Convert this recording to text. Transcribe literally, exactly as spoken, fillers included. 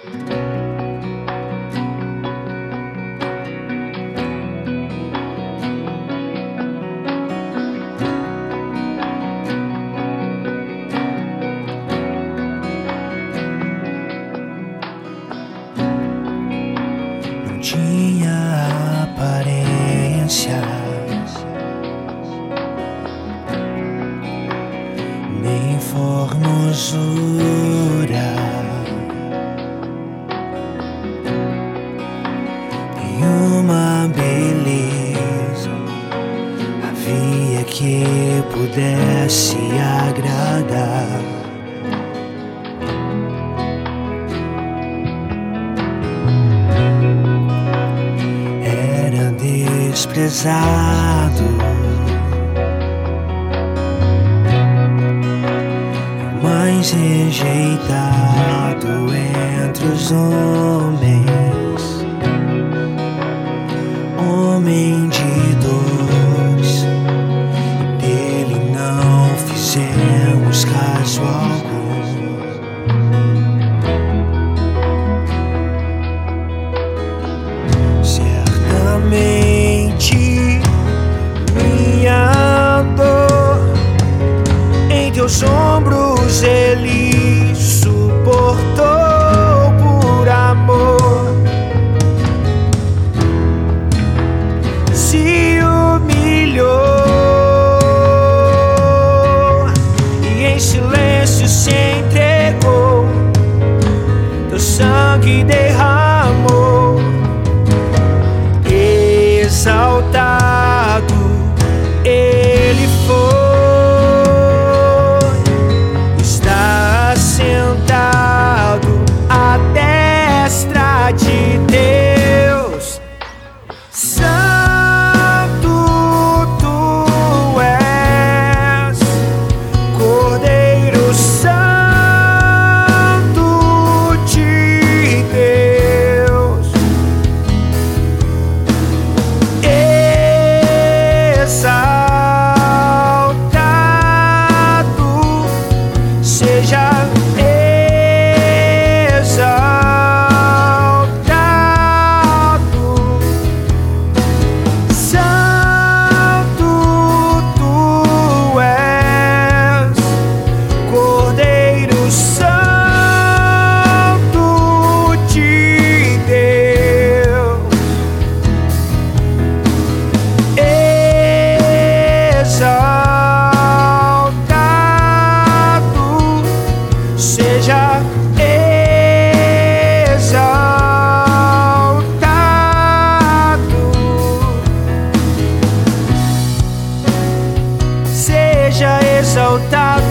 Tinha aparência, nem formosura, nenhuma beleza havia que pudesse agradar. Desprezado, mais rejeitado entre os homens, homem de dores, dele não fizemos caso algum. Minha dor em teus ombros ele suportou por amor, se humilhou e em silêncio se entregou, teu sangue derramou, exaltado ele foi, está sentado à destra de Deus. Santo tu és, Cordeiro Santo de Deus. Exaltado seja exaltado, Santo tu és, Cordeiro Santo de Deus. Exaltado seja exaltado, seja exaltado.